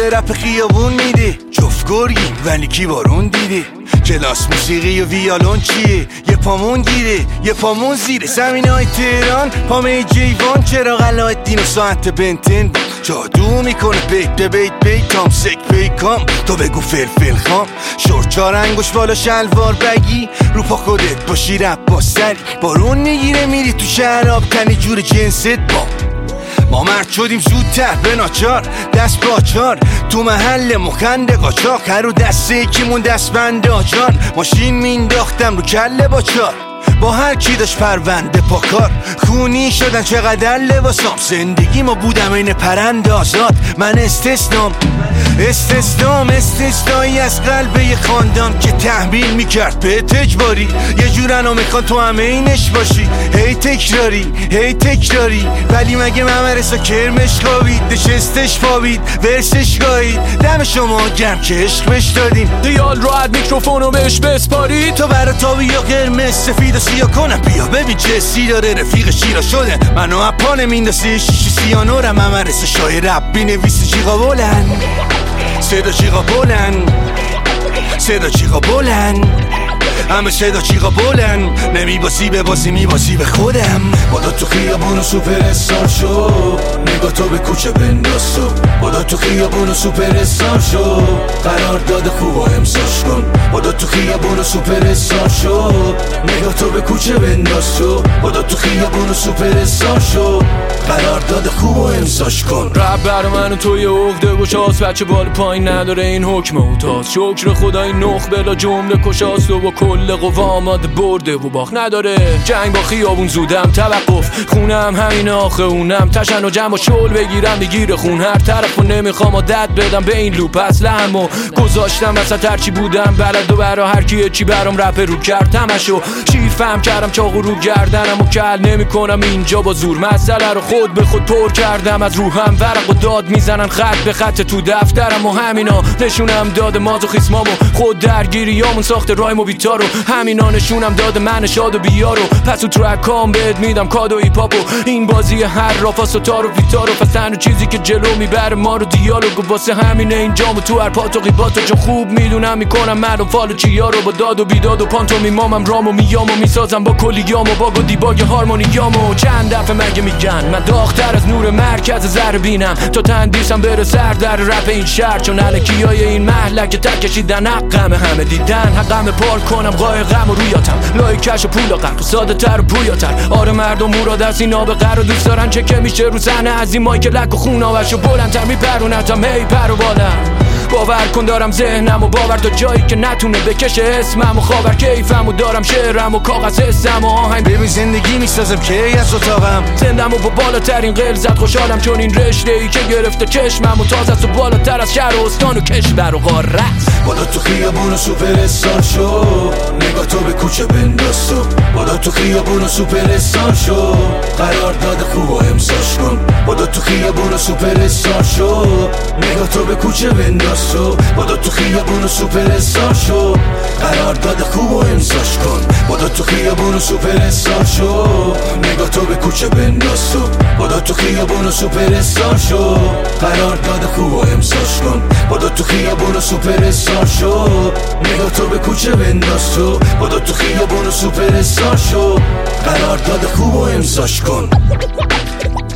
رپ خیابون میده، جفت گرگیم ولی کی بارون دیده. کلاس موسیقی و ویالون چیه؟ یه پامون گیره یه پامون زیره. زمینای تهران پامه جیوان، چرا علایالدین و ساعت بنتن جادو میکنه. بیت بیتام سک پیکام، تو بگو فلفل خام. شورت 4 انگوش بالا شلوار بگی، رو پا خودت باشی رپ سری. بارون میگیره میری تو شراب تنی جور جنست با. ما مرد شدیم زودتر به ناچار، دست باچار تو محل مخنده قاچاق. هر رو دسته یکیمون دست بند آجان، ماشین مینداختم رو کله باچار. با هر کی داشت پرونده پاکار، خونی شدن چقدر لباسام. زندگی ما بودم این پرند آزاد، من استثنایی از قلب یه خاندان که تحمیل میکرد به اجباری. یه جورنو میخوان تو همه اینش باشی، هی تکراری ولی مگه ممرسا کرمش خوابید، نشستش پابید ورسش گاهید. دم شما گرم که عشق بش دادین، دیال راحت میکروفونو بهش بسپاری. تو برا تابی یا قرمز سفید و سیاه کنم، بیا ببین چه سی داره رفیق شیرا شده. منو اپانه میندازه شیشی سیانورم، ممرسا شای رب بینویسی جیغا بلند، صدا جیغا بلند همه صدا چیغا بلند. نمیباسی به بازی میباسی به خودم. بادا تو خیابون و سوپر استار شو، نگاه تو به کوچه بنداز تو. بادا تو خیابون و سوپر استار شو، قرار داده خوب و امساش کن. بادا تو خیابون و سوپر استار شو، نگاه تو به کوچه بنداز تو. بادا تو خیابون و سوپر استار شو، قرار داده خوب و امساش کن. رب برا من و تو یه عقده گشاست، بچه بال پایین نداره این حکم اوتاست. شکر خدا این نخ بلا جمله کشاست و با کل قوا آماده برده و باخ نداره. جنگ با خیابون زودم توقف، خونم همین آخه اونم تشن و جمع و شل بگیرم بگیره خون هر طرف و نمیخوام عادت بدم به این لوپ. اصلم و گذاشتم وسط هرچی بودم بلد و برا هر کی چی برام رپ رو کرد تمشو شیر فهم کردم چاقو رو گردنم و کل نمی کنم اینجا با زور. مسئله رو خود به خود پر کردم از روحم، ورق و داد میزنن خط به خط تو دفترم و همینا نشونم داد مازوخیسمامو خود درگیریامون ساخت رایم و بیتارو. همینا نشونم داد من شاد و بیارو، پس تو ترکام بهت میدم کادو ایپاپو. این بازی هر رافاس و تارو ویتارو، پس تنها چیزی که جلو میبره ما رو دیالوگو. واسه همینه اینجامو تو هر پاتو قیباتو، چون خوب میدونم میکنم مردم فالو چیارو. با داد و بیداد و پانتو میمامم رامو میامو میسازم با کلیامو باگ و دیباگ هارمونیامو. چند دفعه مگه میگن من داغتر از نور مرکز ذره بینم، تا تندیسم بره سر در رپ این شهر. چون الکیای این محلک تک کشیدن حقم، همه دیدن حقم پار کنم قایقم و رویاتم لای کش و پول و قرق ساده تر و پویاتر. آره مردم مراد از این آب قر و دوست دارن چه که میشه رو صحنه از این مایک لک و خون آوش و بلندتر میپرونتم هی پر و بالم. باور کن دارم ذهنم و باور تا جایی که نتونه بکشه اسمم و خاور کیفم و دارم شعرم و کاغذ حسم و آهنگ. ببین زندگی میسازم که از اتاقم زندم و با بالاترین غلظت خوشحالم، چون این رشته ای که گرفته چشمم و تازه است و بالاتر از شهر و استان و کشور و قاره. بادا تو خیابون و سوپر استار شو، نگاه تو به کوچه بنداز تو. بادا تو خیابون و سوپر استار شو، قرار داده خوب و امساش کن. بادا تو خیابون و سوپر استار شو، نگاه تو به کوچه بنداز تو. بادا تو خیابون و سوپر استار شو، قرار داده خوب و امساش کن. بادا تو خیابون و سوپر استار شو، نگاه تو به کوچه بنداز تو. بادا تو خیابون و سوپر استار شو، قرار داده خوب و امساش کن. بادا تو خیابون و سوپر استار شو، نگاه تو به کوچه بنداز تو. بادا تو خیابون و سوپر استار شو، قرار داده خوب و امساش کن.